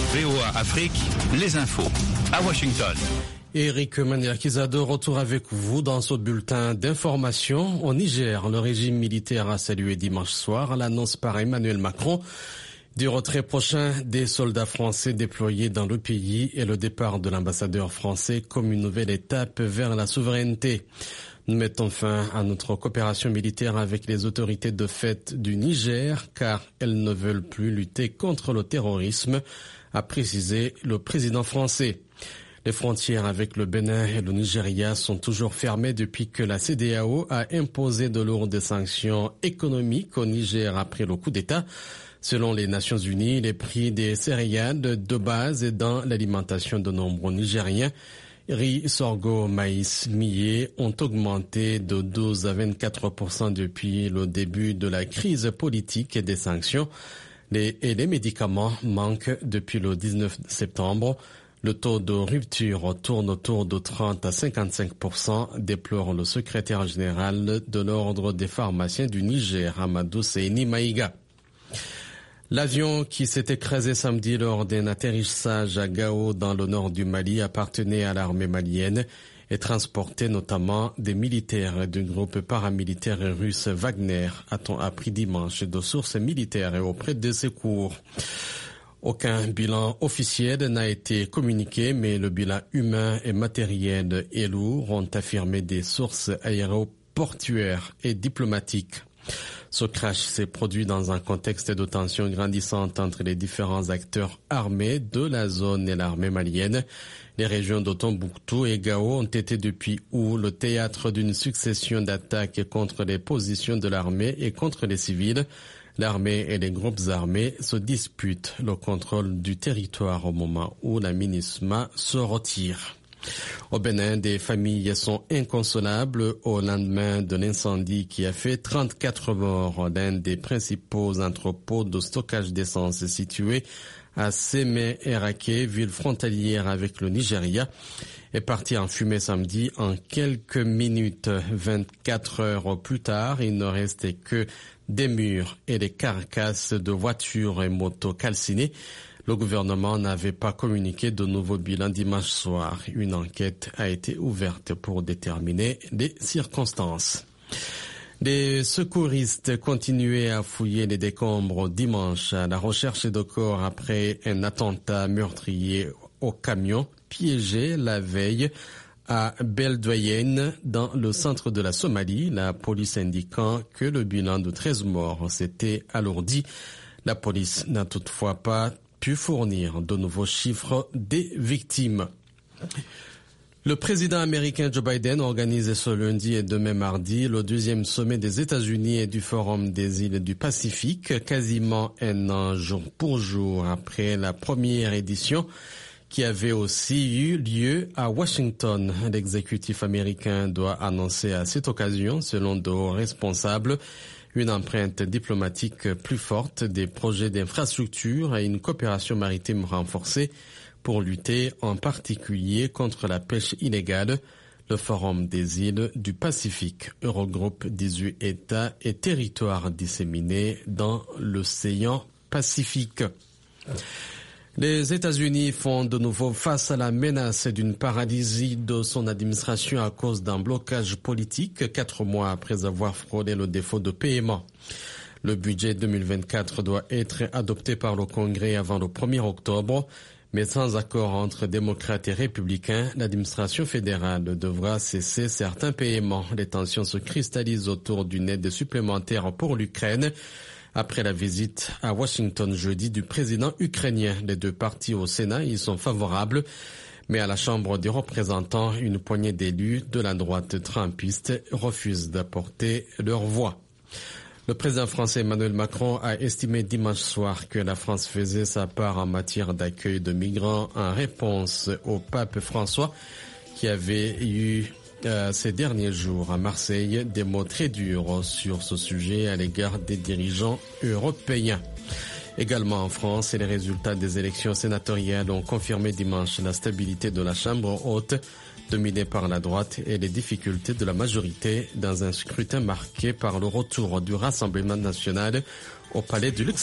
VOA Afrique, les infos à Washington. Eric Maniakisa de retour avec vous dans ce bulletin d'information. Au Niger, le régime militaire a salué dimanche soir l'annonce par Emmanuel Macron du retrait prochain des soldats français déployés dans le pays et le départ de l'ambassadeur français comme une nouvelle étape vers la souveraineté. Nous mettons fin à notre coopération militaire avec les autorités de fait du Niger car elles ne veulent plus lutter contre le terrorisme, a précisé le président français. Les frontières avec le Bénin et le Nigeria sont toujours fermées depuis que la CEDEAO a imposé de lourdes sanctions économiques au Niger après le coup d'État. Selon les Nations Unies, les prix des céréales de base et dans l'alimentation de nombreux Nigériens, riz, sorgho, maïs, millet ont augmenté de 12 à 24% depuis le début de la crise politique et des sanctions. Les médicaments manquent depuis le 19 septembre. Le taux de rupture tourne autour de 30 à 55%, déplore le secrétaire général de l'Ordre des pharmaciens du Niger, Amadou Seyni Maïga. L'avion qui s'est écrasé samedi lors d'un atterrissage à Gao dans le nord du Mali appartenait à l'armée malienne et transportait notamment des militaires du groupe paramilitaire russe Wagner, a-t-on appris dimanche de sources militaires et auprès des secours. Aucun bilan officiel n'a été communiqué, mais le bilan humain et matériel est lourd, ont affirmé des sources aéroportuaires et diplomatiques. Ce crash s'est produit dans un contexte de tension grandissante entre les différents acteurs armés de la zone et l'armée malienne. Les régions de Tombouctou et Gao ont été depuis août le théâtre d'une succession d'attaques contre les positions de l'armée et contre les civils. L'armée et les groupes armés se disputent le contrôle du territoire au moment où la MINUSMA se retire. Au Bénin, des familles sont inconsolables au lendemain de l'incendie qui a fait 34 morts. L'un des principaux entrepôts de stockage d'essence situé à Sémé-Eraké, ville frontalière avec le Nigeria, est parti en fumée samedi en quelques minutes. 24 heures plus tard, il ne restait que des murs et des carcasses de voitures et motos calcinées. Le gouvernement n'avait pas communiqué de nouveau bilan dimanche soir. Une enquête a été ouverte pour déterminer les circonstances. Les secouristes continuaient à fouiller les décombres dimanche à la recherche de corps après un attentat meurtrier au camion piégé la veille à Beledweyne dans le centre de la Somalie, la police indiquant que le bilan de 13 morts s'était alourdi. La police n'a toutefois pas pu fournir de nouveaux chiffres des victimes. Le président américain Joe Biden organise ce lundi et demain mardi le deuxième sommet des États-Unis et du Forum des îles du Pacifique, quasiment un an jour pour jour après la première édition qui avait aussi eu lieu à Washington. L'exécutif américain doit annoncer à cette occasion, selon de hauts responsables, une empreinte diplomatique plus forte, des projets d'infrastructure et une coopération maritime renforcée pour lutter en particulier contre la pêche illégale. Le Forum des îles du Pacifique regroupe 18 États et territoires disséminés dans l'océan Pacifique. Les États-Unis font de nouveau face à la menace d'une paralysie de son administration à cause d'un blocage politique 4 mois après avoir frôlé le défaut de paiement. Le budget 2024 doit être adopté par le Congrès avant le 1er octobre, mais sans accord entre démocrates et républicains, l'administration fédérale devra cesser certains paiements. Les tensions se cristallisent autour d'une aide supplémentaire pour l'Ukraine. Après la visite à Washington jeudi du président ukrainien, les deux partis au Sénat y sont favorables, mais à la Chambre des représentants, une poignée d'élus de la droite trumpiste refuse d'apporter leur voix. Le président français Emmanuel Macron a estimé dimanche soir que la France faisait sa part en matière d'accueil de migrants en réponse au pape François qui avait eu ces derniers jours à Marseille des mots très durs sur ce sujet à l'égard des dirigeants européens. Également en France, les résultats des élections sénatoriales ont confirmé dimanche la stabilité de la Chambre haute, dominée par la droite, et les difficultés de la majorité dans un scrutin marqué par le retour du Rassemblement national au palais du Luxembourg.